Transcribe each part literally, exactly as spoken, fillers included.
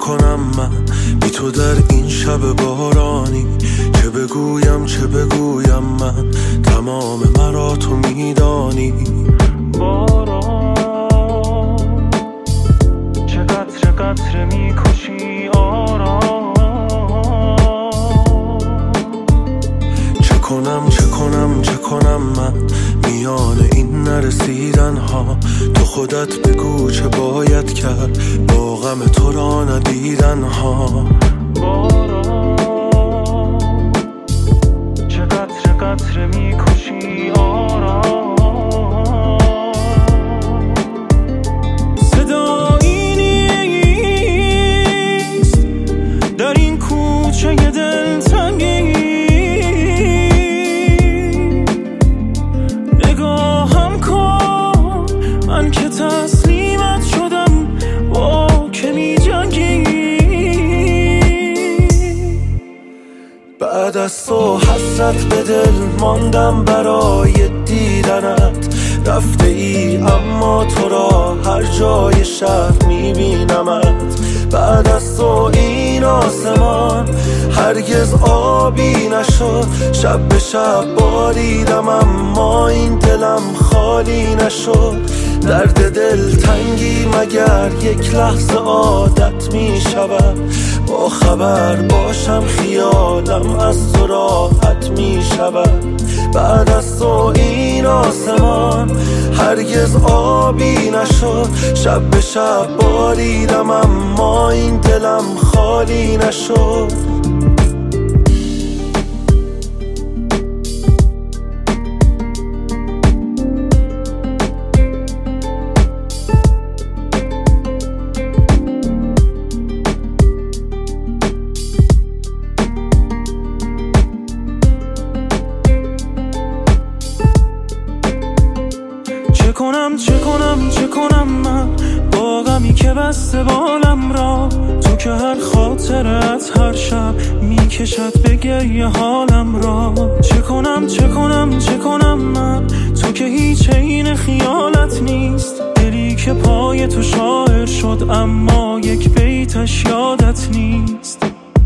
کنم من بی تو در این شب بارانی؟ چه بگویم چه بگویم من، تمام مرا تو میدانی. باران چه قطره قطره میکشی آرام. چه کنم چه کنم چه کنم من میان این نرسیدن ها؟ تو خودت بگو چه باید کرد با غم تو را ندیدن ها. باران چه قطره قطره میکشی آرام. صدایی نیست در این کوچه دلتنگی، نگاهم کن من که تسلیمت شدم، با که می جنگی. بعد از تو حسرت به دل ماندم برای دیدنت، رفته ای اما تو را هر جای شهر میبینمت. بعد از تو این آسمان هرگز آبی نشد، شب به شب باریدم اما این دلم خالی نشد. درد دل تنگی مگر یک لحظه عادت می شود؟ با خبر باشم خیالم از تو راحت می شود. بعد از تو این آسمان هرگز آبی نشد، شب به شب باریدم اما این دلم خالی نشد. چه کنم چه کنم چه کنم من با غمی که بسته بالم را؟ تو که هر خاطرت هر شب میکشد به گریه حالم را. چه کنم چه کنم چه کنم من، تو که هیچ عین خیالت نیست. دلی که پای تو شاعر شد اما یک بیتش یادت نیست.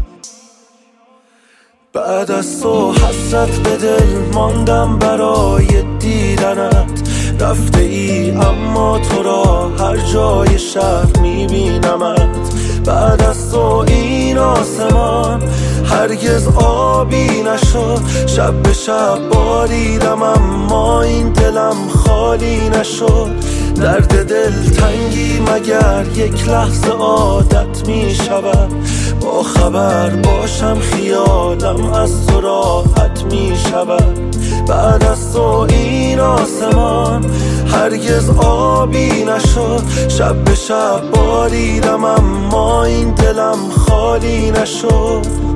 بعد از تو حسرت به دل ماندم برای دیدنت، رفته ای اما تو را هر جای شهر میبینمت. بعد از تو این آسمان هرگز آبی نشد، شب به شب باریدم اما این دلم خالی نشد. درد دل تنگی مگر یک لحظه عادت می شود؟ با خبر باشم خیالم از تو راحت می شود. بعد از تو این آسمان هرگز آبی نشد، شب به شب باریدم اما این دلم خالی نشد.